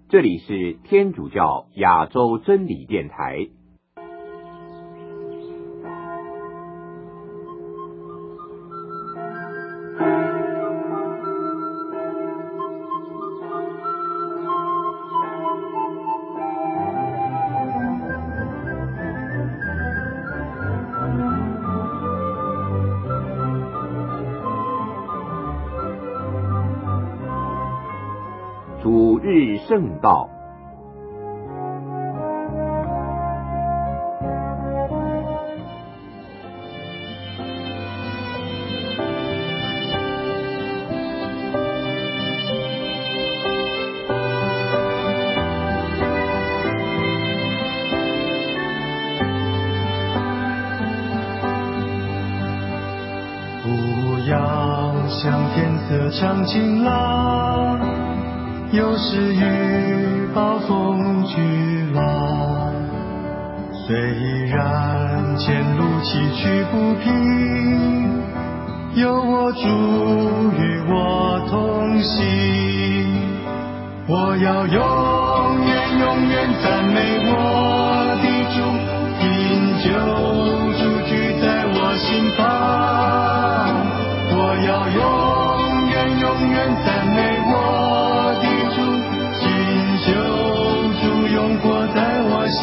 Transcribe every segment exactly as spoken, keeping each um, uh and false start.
这里是天主教亚洲真理电台。主日圣道， 不要向天色唱情郎，有时雨暴风巨浪，虽然前路崎岖不平，有我主与我同行。我要永远永远赞美我的主，因救主居在我心房。我要永远永远赞美我的救主永活在我心，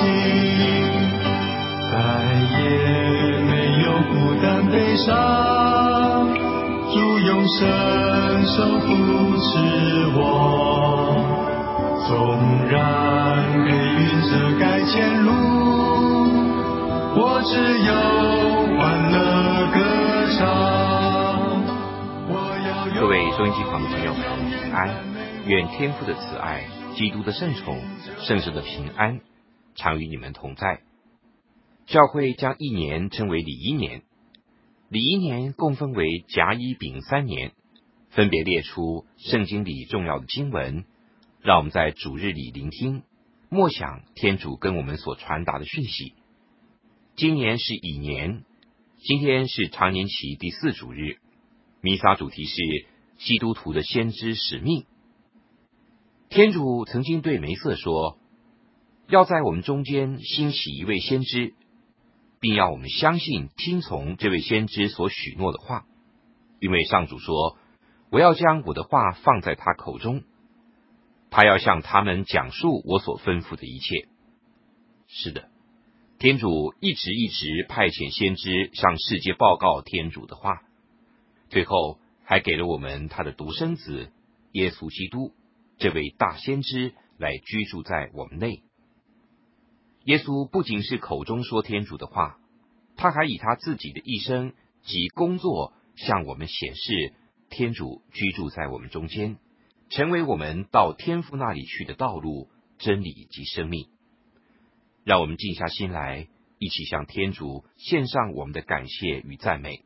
再也没有孤单悲伤，主用伸手扶持我，纵然被云遮盖前路，我只有欢乐歌唱。我要各位收音机旁的朋友们平安，愿天父的慈爱，基督的圣宠，圣神的平安常与你们同在。教会将一年称为礼仪年，礼仪年共分为甲乙丙三年，分别列出圣经里重要的经文，让我们在主日里聆听默想天主跟我们所传达的讯息。今年是乙年，今天是常年期第四主日，弥撒主题是基督徒的先知使命。天主曾经对梅瑟说，要在我们中间兴起一位先知，并要我们相信听从这位先知所许诺的话，因为上主说，我要将我的话放在他口中，他要向他们讲述我所吩咐的一切。是的，天主一直一直派遣先知向世界报告天主的话，最后还给了我们他的独生子耶稣基督，这位大先知来居住在我们内。耶稣不仅是口中说天主的话，他还以他自己的一生及工作向我们显示天主居住在我们中间，成为我们到天父那里去的道路、真理及生命。让我们静下心来，一起向天主献上我们的感谢与赞美。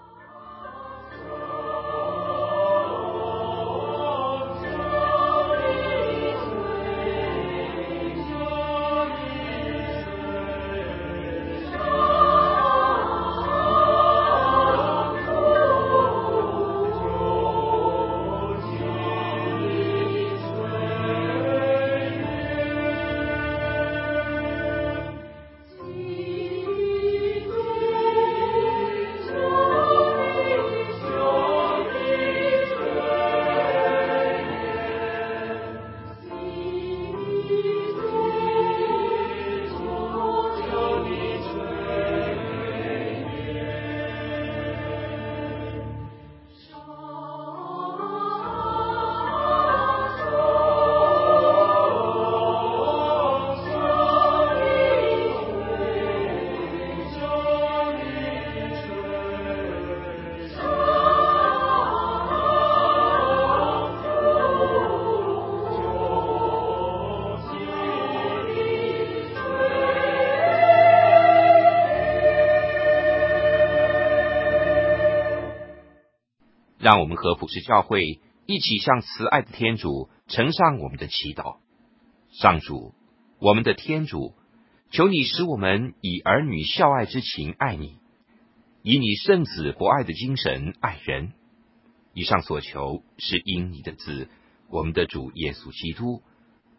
让我们和普世教会一起向慈爱的天主呈上我们的祈祷。上主，我们的天主，求你使我们以儿女孝爱之情爱你，以你圣子博爱的精神爱人。以上所求是因你的子，我们的主耶稣基督，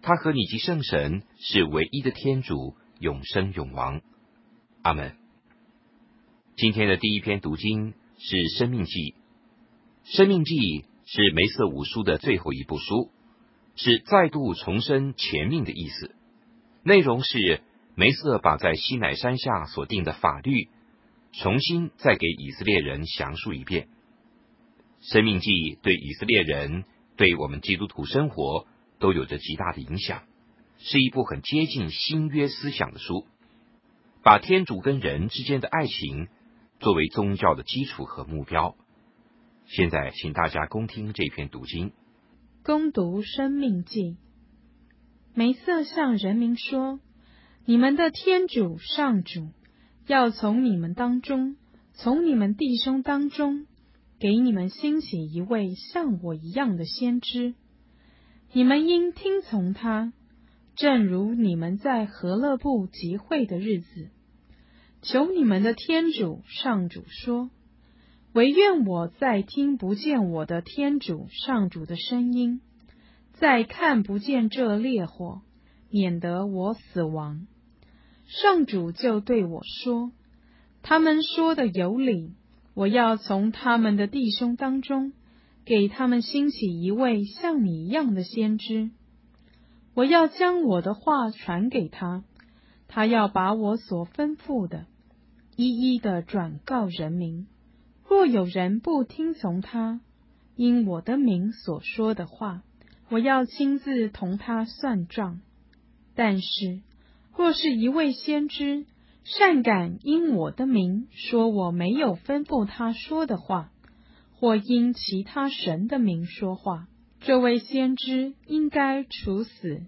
他和你及圣神是唯一的天主，永生永王。阿们。今天的第一篇读经是《生命记》。《生命记》是梅瑟五书的最后一部书，是再度重申前命的意思。内容是梅瑟把在西乃山下所定的法律，重新再给以色列人详述一遍。《生命记》对以色列人，对我们基督徒生活都有着极大的影响，是一部很接近新约思想的书，把天主跟人之间的爱情作为宗教的基础和目标。现在请大家恭听这篇读经。 恭读生命记。梅瑟向人民说，你们的天主上主要从你们当中，从你们弟兄当中，给你们兴起一位像我一样的先知，你们应听从他，正如你们在何勒布集会的日子。求你们的天主上主说，惟愿我再听不见我的天主上主的声音，再看不见这烈火，免得我死亡。上主就对我说，他们说的有理，我要从他们的弟兄当中，给他们兴起一位像你一样的先知。我要将我的话传给他，他要把我所吩咐的，一一的转告人民。若有人不听从他，因我的名所说的话，我要亲自同他算账。但是，若是一位先知，擅敢因我的名说我没有吩咐他说的话，或因其他神的名说话，这位先知应该处死。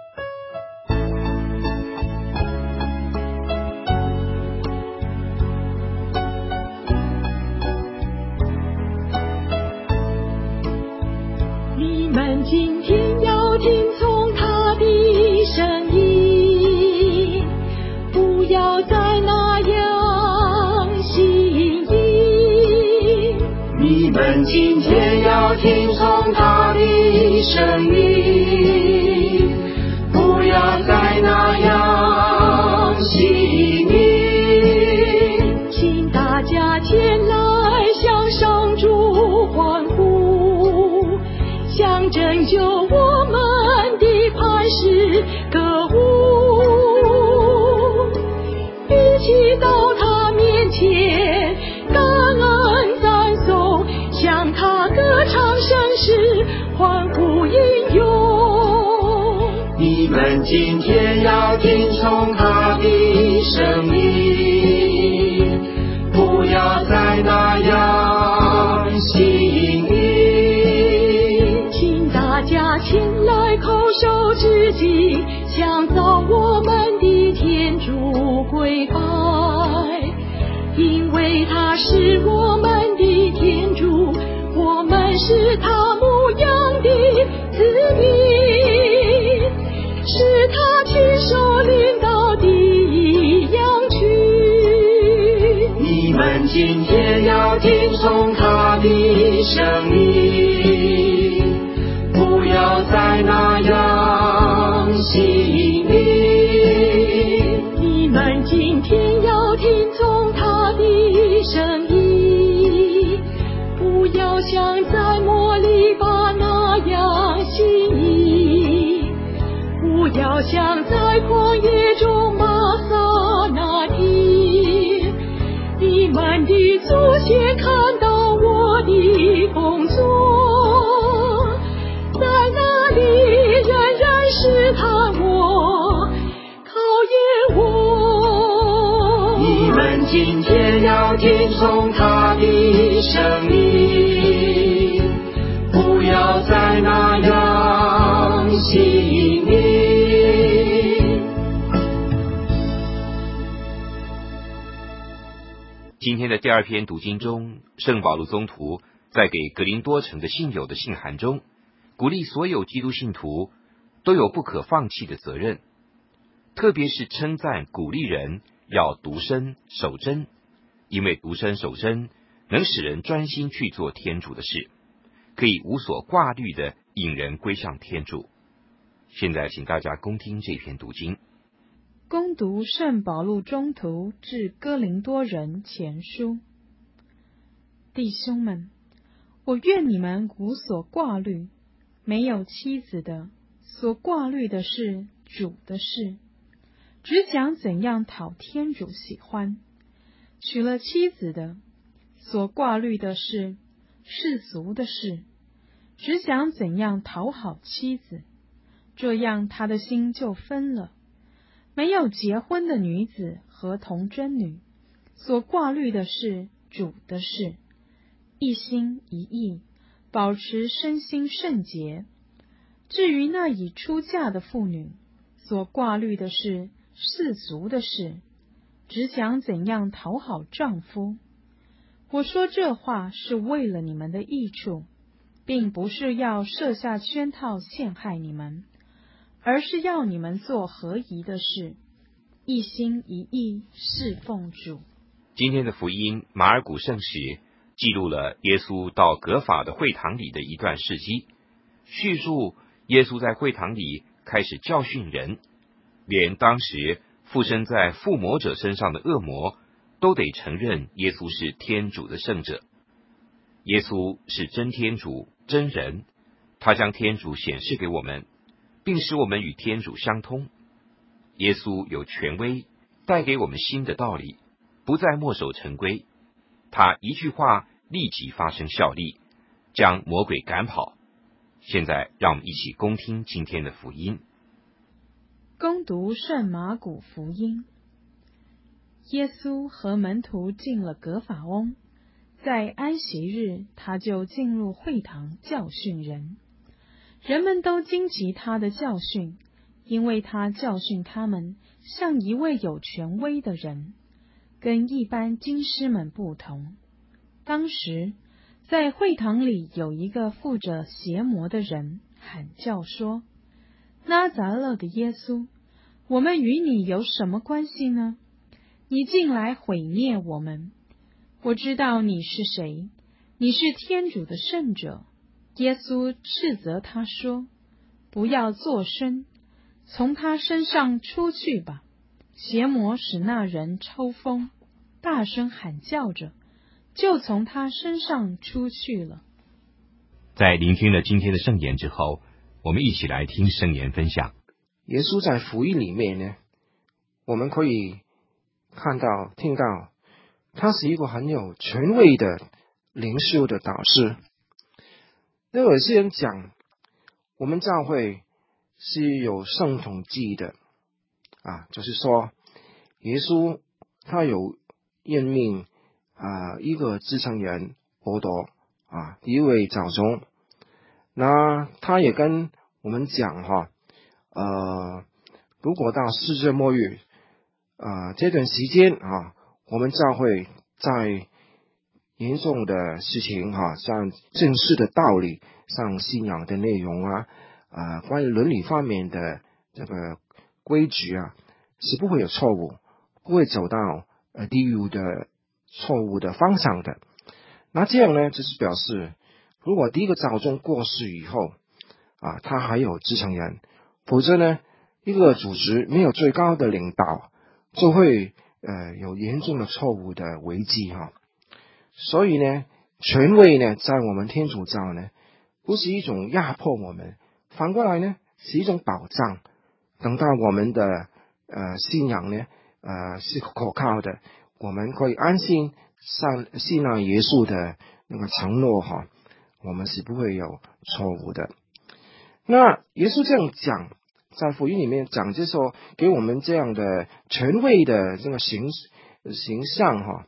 你们今天要听从他的声音，不要再那样行淫。你们今天要听从他的声音，不要再那样行淫。请大家前来向上主欢呼，向拯救我们的磐石歌舞，一起到他面前感恩赞颂，向他歌唱圣诗，欢呼应用。你们今天要听从他的声音，不要再那样行淫。请大家前来叩首致敬，向造我们的天主跪拜，因为他是我们的天主，我们是他牧养的子民，是他亲手领导的羊群。你们今天要听从他的声音，不要再那样行淫。你们今天要听从他的声音，不要像在摩利巴那样行淫，不要像在旷野中玛撒那地。你们的祖先看到我的工作，在那里仍然试探我，考验我。你们今天要听从他的声音，不要再那样行淫。 今天的第二篇读经中，圣保禄宗徒在给格林多城的信友的信函中，鼓励所有基督信徒都有不可放弃的责任，特别是称赞鼓励人要独身守贞，因为独身守贞能使人专心去做天主的事，可以无所挂虑的引人归向天主。 现在请大家恭听这篇读经。 恭读圣保禄中途致哥林多人前书。弟兄们，我愿你们无所挂虑，没有妻子的所挂虑的是主的事，只想怎样讨天主喜欢；娶了妻子的所挂虑的是世俗的事，只想怎样讨好妻子，这样他的心就分了。没有结婚的女子和童贞女所挂虑的是主的事，一心一意保持身心圣洁。至于那已出嫁的妇女，所挂虑的是世俗的事，只想怎样讨好丈夫。我说这话是为了你们的益处，并不是要设下圈套陷害你们，而是要你们做合宜的事，一心一意侍奉主。 今天的福音马尔谷圣史记录了耶稣到葛法的会堂里的一段事迹，叙述耶稣在会堂里开始教训人，连当时附身在附魔者身上的恶魔都得承认耶稣是天主的圣者。耶稣是真天主真人，他将天主显示给我们，并使我们与天主相通。耶稣有权威带给我们新的道理，不再墨守成规，他一句话立即发生效力，将魔鬼赶跑。现在让我们一起恭听今天的福音。 恭读圣马谷福音。耶稣和门徒进了葛法翁，在安息日，他就进入会堂教训人。人们都惊奇他的教训，因为他教训他们像一位有权威的人，跟一般经师们不同。当时在会堂里有一个附着邪魔的人，喊叫说：拿撒勒的耶稣，我们与你有什么关系呢？你进来毁灭我们！我知道你是谁，你是天主的圣者。耶稣斥责他说：不要作声，从他身上出去吧。邪魔使那人抽风，大声喊叫着，就从他身上出去了。 在聆听了今天的圣言之后，我们一起来听圣言分享。 耶稣在福音里面呢，我们可以看到听到他是一个很有权威的领袖的导师。那有些人讲我们教会是有圣统制的啊，就是说耶稣他有任命啊一个继承人伯多啊，第一位教宗。那他也跟我们讲哈，呃，如果到世界末日啊这段时间啊，我们教会在严重的事情哈，像正式的道理，像信仰的内容啊，啊、呃，关于伦理方面的这个规矩啊，是不会有错误，不会走到呃地狱的错误的方向的。那这样呢，就是表示，如果第一个教宗过世以后啊，他还有继承人，否则呢，一个组织没有最高的领导，就会呃有严重的错误的危机哈。所以呢，权威呢，在我们天主教呢，不是一种压迫我们，反过来呢，是一种保障。等到我们的呃信仰呢，呃是可靠的，我们可以安心上信赖耶稣的那个承诺哈，我们是不会有错误的。那耶稣这样讲，在福音里面讲，就是说给我们这样的权威的这个形形象哈。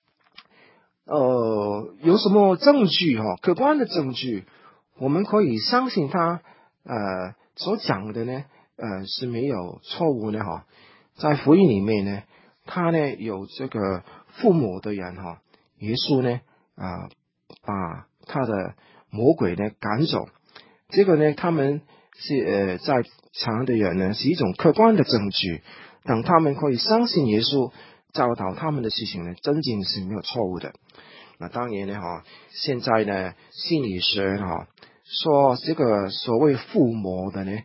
呃，有什么证据哈？客观的证据，我们可以相信他呃所讲的呢，呃是没有错误的哈。在福音里面呢，他呢有这个父母的人哈，耶稣呢啊、呃、把他的魔鬼呢赶走，这个呢他们是呃在场的人呢是一种客观的证据，等他们可以相信耶稣教导他们的事情呢，真正是没有错误的。那当然呢哈，现在呢心理学哈说这个所谓附魔的呢，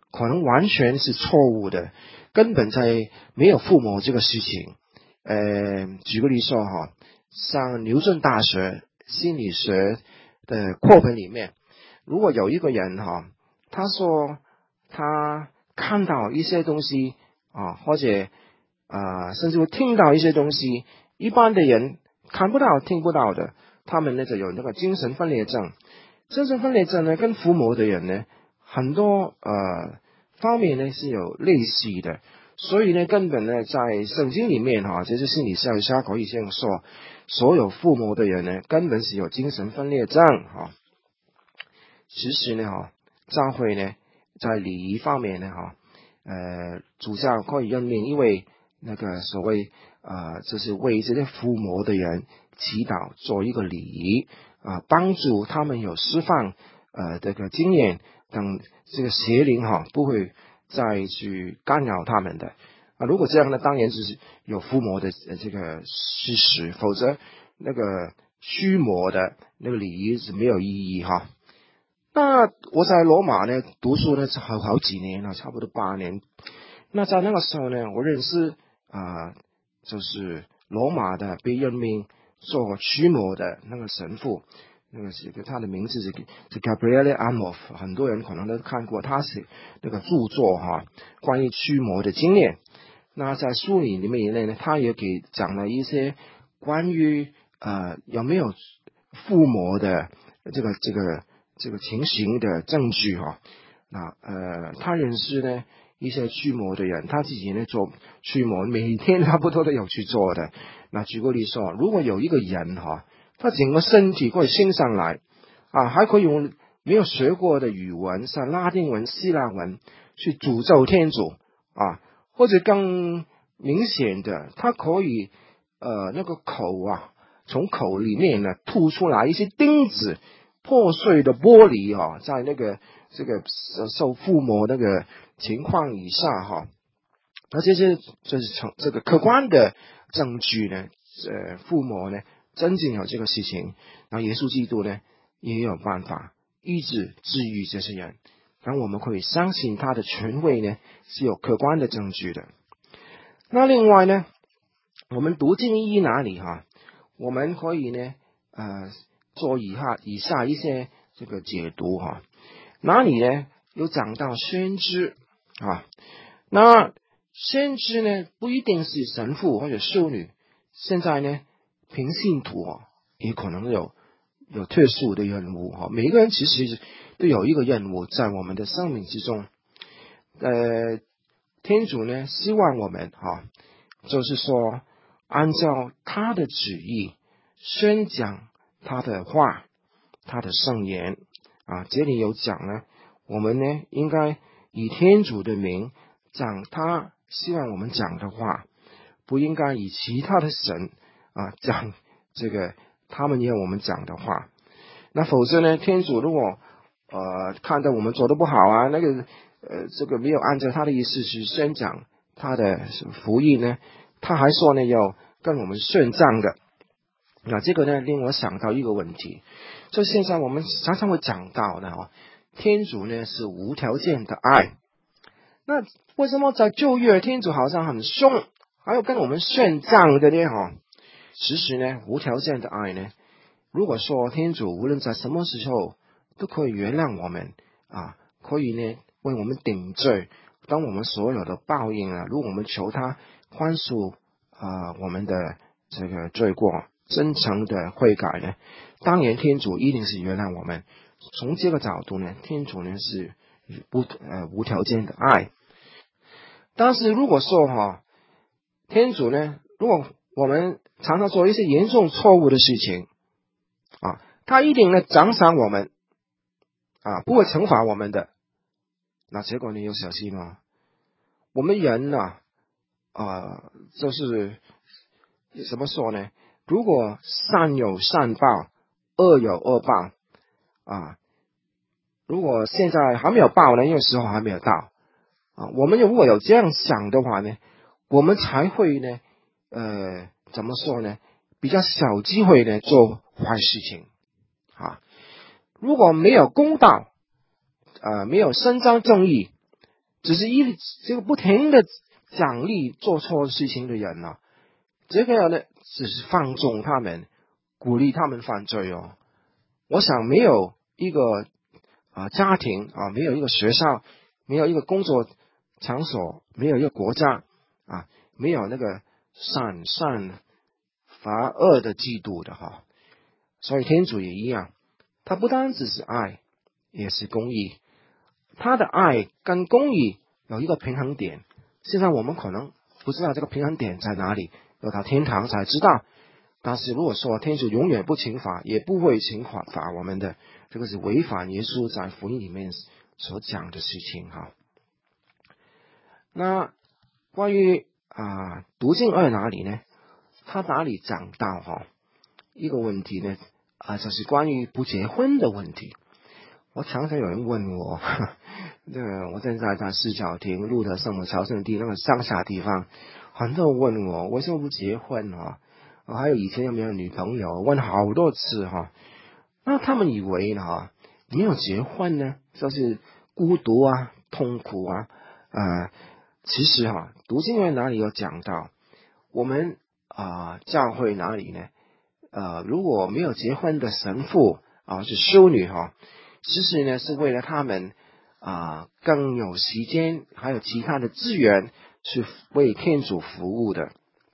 可能完全是错误的，根本在没有父母这个事情。呃，举个例说哈，像牛顿大学心理学的课本里面，如果有一个人哈，他说他看到一些东西啊，或者啊、呃，甚至会听到一些东西，一般的人看不到、听不到的，他们呢就有那个精神分裂症。精神分裂症呢，跟父母的人呢，很多呃方面呢是有类似的，所以呢，根本呢在圣经里面哈，就是心理学家可以这样说，所有父母的人呢，根本是有精神分裂症哈。其实呢哈，教会呢在礼仪方面呢哈，呃，主教可以任命一位那个所谓呃，就是为这些父母的人祈祷，做一个礼仪啊、呃，帮助他们有释放呃这个经验，等这个邪灵哈不会再去干扰他们的啊。如果这样呢，当然就是有附魔的这个事实，否则那个驱魔的那个礼仪是没有意义哈。那我在罗马呢读书呢好好几年了，差不多八年。那在那个时候呢，我认识啊、呃，就是罗马的被任命做驱魔的那个神父，那个是他的名字是是 Gabriele Amorth， 很多人可能都看过他写那个著作哈，关于驱魔的经验。那在书里里面呢，他也给讲了一些关于呃有没有附魔的这个这个这个情形的证据哈。那呃，他认识呢一些驱魔的人，他自己呢做驱魔，每天差不多都有去做的。那举个例说，如果有一个人哈，他整个身体可以升上来啊，还可以用没有学过的语文，像拉丁文、希腊文去诅咒天主啊，或者更明显的，他可以呃那个口啊，从口里面呢吐出来一些钉子、破碎的玻璃啊，在那个这个受附魔那个情况以下哈，那这些就是从这个客观的证据呢，呃，附魔呢真正有这个事情，那耶稣基督呢也有办法医治治愈这些人，然后我们可以相信他的权威呢是有客观的证据的。那另外呢，我们读经义哪里哈，我们可以呢呃做以下以下一些这个解读哈。哪里呢有讲到先知啊？那先知呢不一定是神父或者修女，现在呢平信徒啊也可能有有特殊的任务哈。每个人其实都有一个任务在我们的生命之中。呃，天主呢希望我们哈，就是说按照他的旨意宣讲他的话，他的圣言啊。这里有讲呢，我们呢应该以天主的名讲他希望我们讲的话，不应该以其他的神啊讲这个他们要我们讲的话。那否则呢，天主如果呃看到我们做的不好啊，那个呃这个没有按照他的意思去宣讲他的福音呢，他还说呢要跟我们算账的。那这个呢令我想到一个问题，就现在我们常常会讲到的哦，天主呢是无条件的爱。那为什么在旧约天主好像很凶，还有跟我们算账的呢？哈，其实呢，无条件的爱呢，如果说天主无论在什么时候都可以原谅我们啊，可以呢为我们顶罪，当我们所有的报应啊，如果我们求他宽恕啊我们的这个罪过，真诚的悔改呢，当然天主一定是原谅我们。从这个角度呢，天主呢是不呃无条件的爱。但是如果说哈，天主呢，如果我们常常做一些严重错误的事情啊，他一定呢奖赏我们啊，不会惩罚我们的。那结果你有小心吗？我们人呢啊，就是怎么说呢？如果善有善报，恶有恶报啊，如果现在还没有报呢，因为时候还没有到啊，我们如果有这样想的话呢，我们才会呢呃怎么说呢，比较小机会呢做坏事情啊。如果没有公道呃没有伸张正义， 只是一这个不停的奖励做错事情的人呢、啊，这个呢只是放纵他们，鼓励他们犯罪哦。我想没有一个啊、呃、家庭啊，没有一个学校，没有一个工作场所，没有一个国家啊，没有那个善善罚恶的嫉妒的哈。所以天主也一样，他不单只是爱，也是公义。他的爱跟公义有一个平衡点，现在我们可能不知道这个平衡点在哪里，要到天堂才知道。但是如果说天主永远不惩罚，也不会惩罚罚我们的，这个是违反耶稣在福音里面所讲的事情哈。那关于啊读经二哪里呢？他哪里讲到哈一个问题呢？啊，就是关于不结婚的问题。我常常有人问我，这个我现在在四角亭路德圣母朝圣地那个乡下地方，很多人问我为什么不结婚啊？我还有以前有没有女朋友，问好多次哈。那他们以为呢哈，没有结婚呢，就是孤独啊、痛苦啊。呃，其实哈，读经院哪里有讲到，我们啊、呃、教会哪里呢？呃，如果没有结婚的神父啊、呃，是修女哈。其实呢，是为了他们啊、呃、更有时间，还有其他的资源去为天主服务的。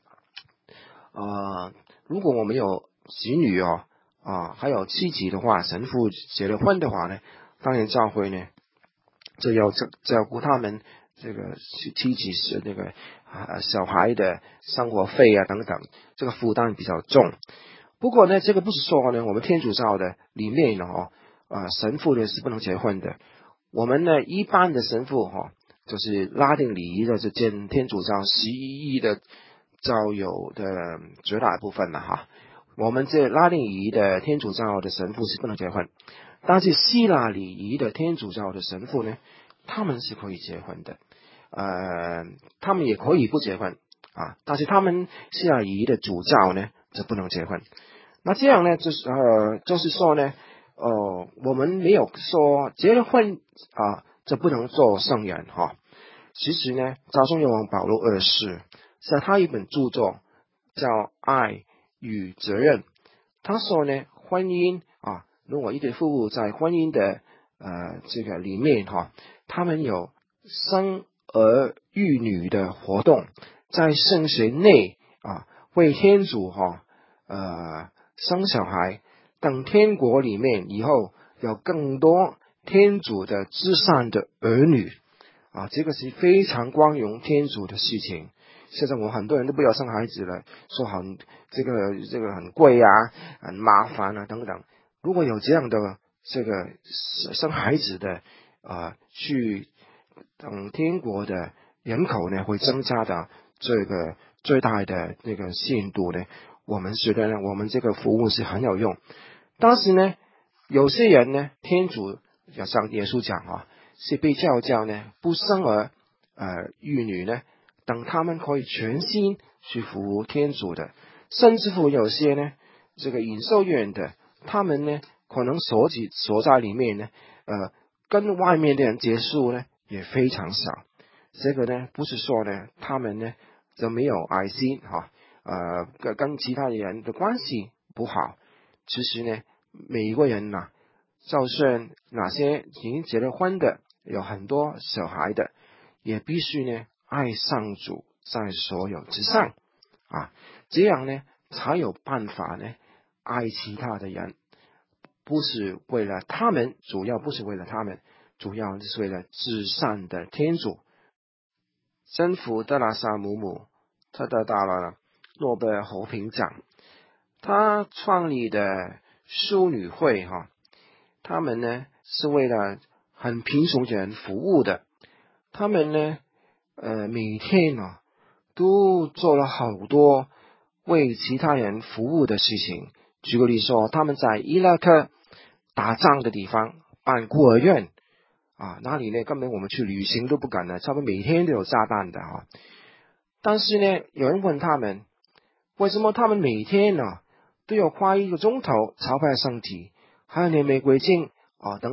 呃，如果我们有子女哦啊、呃，还有妻子的话，神父结了婚的话呢，当然教会呢就要照照顾他们这个妻子是那个啊小孩的生活费啊等等，这个负担比较重。不过呢，这个不是说呢，我们天主教的里面呢哦。啊，神父呢是不能结婚的。我们呢一般的神父哈、哦，就是拉丁礼仪的这间天主教十一的教友的绝大部分了哈。我们这拉丁礼仪的天主教的神父是不能结婚，但是希腊礼仪的天主教的神父呢，他们是可以结婚的。呃，他们也可以不结婚啊，但是他们希腊礼仪的主教呢就不能结婚。那这样呢，就是呃，就是说呢。哦，我们没有说结了婚啊就不能做圣人哈。其实呢，教宗若望保禄二世在他一本著作叫《爱与责任》，他说呢，婚姻啊，如果一对夫妇在婚姻的呃这个里面哈，他们有生儿育女的活动，在圣学内啊为天主哈呃生小孩。等天国里面以后有更多天主的至善的儿女啊，这个是非常光荣天主的事情。现在我很多人都不要生孩子了，说很这个这个很贵啊，很麻烦啊等等。如果有这样的这个生孩子的啊，去等天国的人口呢会增加的这个最大的那个限度呢，我们觉得呢，我们这个服务是很有用。当时呢，有些人呢，天主要像耶稣讲啊，是被教教呢不生儿呃育女呢，等他们可以全心去服务天主的，甚至乎有些呢，这个隐修院的，他们呢可能所在所在里面呢，呃，跟外面的人接触呢也非常少。这个呢不是说呢他们呢就没有爱心哈，呃，跟跟其他人的关系不好。其实呢，每一个人呐、啊，就算哪些已经结了婚的，有很多小孩的，也必须呢爱上主在所有之上啊，这样呢才有办法呢爱其他的人，不是为了他们，主要不是为了他们，主要是为了至善的天主。征服德拉萨姆姆，他得到了诺贝尔和平奖。他创立的修女会哈，他们呢是为了很贫穷的人服务的。他们呢，呃，每天啊都做了好多为其他人服务的事情。举个例说，他们在伊拉克打仗的地方办孤儿院啊，那里呢根本我们去旅行都不敢的，差不多每天都有炸弹的啊。但是呢，有人问他们，为什么他们每天呢？都要花一个钟头朝拜圣体，还有念玫瑰经啊等等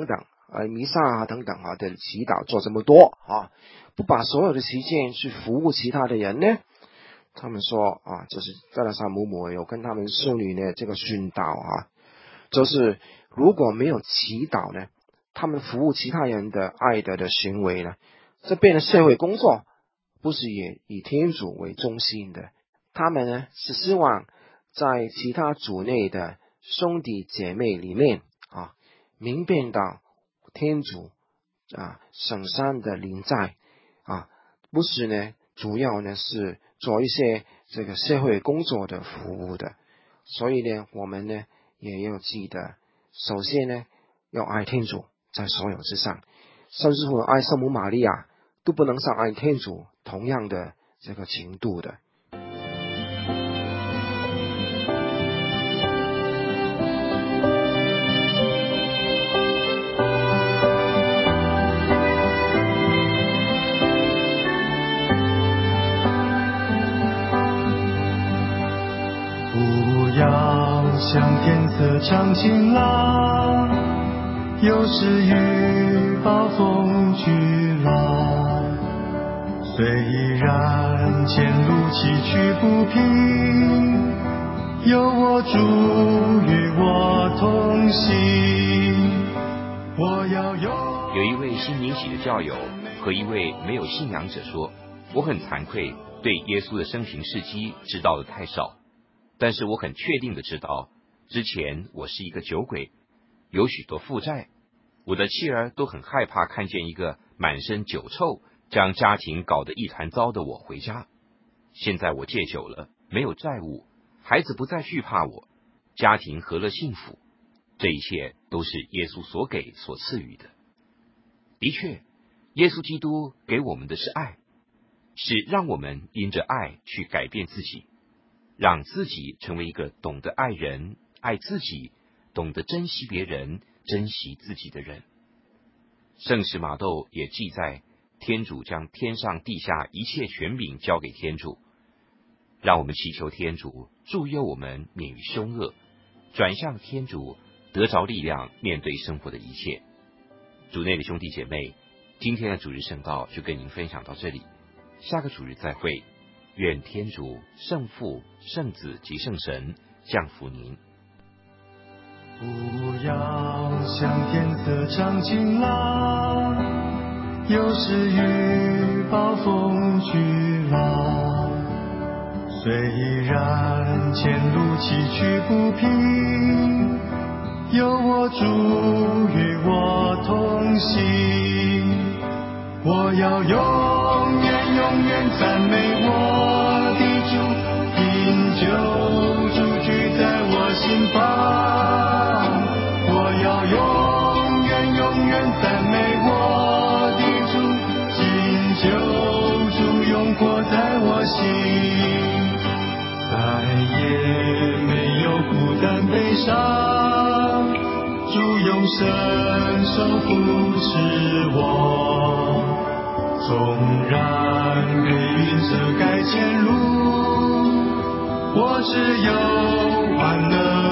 呃弥撒啊等等啊的祈祷做这么多啊，不把所有的时间去服务其他的人呢？他们说啊，就是加拉萨姆母有跟他们修女呢这个训导啊，就是如果没有祈祷呢，他们服务其他人的爱德的行为呢，这变成社会工作，不是也以天主为中心的。他们呢是希望在其他组内的兄弟姐妹里面啊，明辨到天主啊圣山的临在啊，不是呢主要呢是做一些这个社会工作的服务的。所以呢我们呢也要记得，首先呢要爱天主在所有之上，甚至乎爱圣母玛利亚都不能像爱天主同样的这个程度的。 不要像天色常晴朗，有时雨暴风巨浪，虽然前路崎岖不平，有我主与我同行。我要有有一位新灵喜的教友和一位没有信仰者说，我很惭愧，对耶稣的生平事迹知道的太少，但是我很确定的知道，之前我是一个酒鬼，有许多负债，我的妻儿都很害怕看见一个满身酒臭，将家庭搞得一团糟的我回家。现在我戒酒了，没有债务，孩子不再惧怕我，家庭和乐幸福，这一切都是耶稣所给所赐予的。的确，耶稣基督给我们的是爱，是让我们因着爱去改变自己，让自己成为一个懂得爱人、爱自己、懂得珍惜别人、珍惜自己的人。圣使马窦也记载，天主将天上地下一切权柄交给天主，让我们祈求天主助佑我们免于凶恶，转向天主，得着力量面对生活的一切。主内的兄弟姐妹，今天的主日圣道就跟您分享到这里，下个主日再会。愿天主圣父、圣子及圣神降福您。 不要像天色常晴朗，有时雨暴风巨浪，虽然前路崎岖不平，有我主与我同行。我要永远永远赞美我的主，因救主居在我心房。我要永远永远赞美我的主，因救主永活在我心。再也没有孤单悲伤，主用伸手扶持我。纵然被云遮盖前路，我只有欢乐